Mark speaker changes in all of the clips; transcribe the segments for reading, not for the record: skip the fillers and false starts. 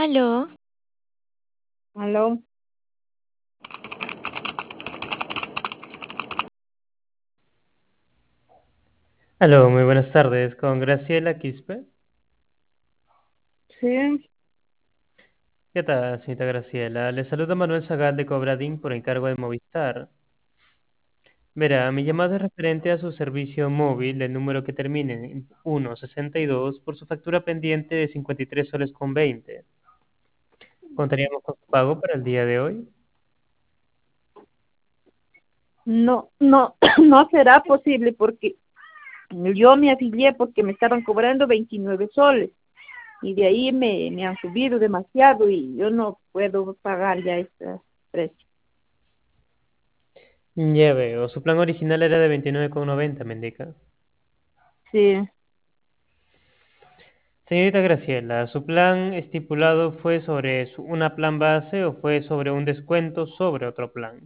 Speaker 1: Aló,
Speaker 2: Aló,
Speaker 3: Aló, muy buenas tardes. Con Graciela Quispe.
Speaker 2: sí,
Speaker 3: ¿Qué tal, señorita Graciela? Le saluda Manuel Zagal de Cobradín por encargo de Movistar. Verá, mi llamada es referente a su servicio móvil, el número que termine en 162, por su factura pendiente de 53 soles con 20. ¿Contaríamos con su pago para el día de hoy?
Speaker 2: no, no, no será posible porque yo me afilié porque me estaban cobrando 29 soles y de ahí me han subido demasiado y yo no puedo pagar ya este precio.
Speaker 3: Ya veo, su plan original era de 29,90, me indica.
Speaker 2: Sí,
Speaker 3: Señorita Graciela, ¿su plan estipulado fue sobre una plan base o fue sobre un descuento sobre otro plan?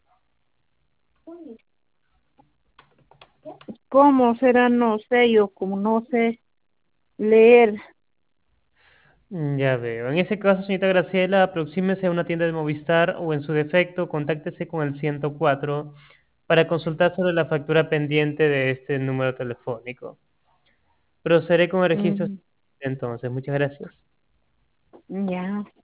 Speaker 2: ¿cómo será? No sé, yo como no sé leer.
Speaker 3: Ya veo. En ese caso, señorita Graciela, aproxímese a una tienda de Movistar o en su defecto, contáctese con el 104 para consultar sobre la factura pendiente de este número telefónico. Procederé con el registro
Speaker 2: Mm,
Speaker 3: entonces. Muchas gracias.
Speaker 2: ya.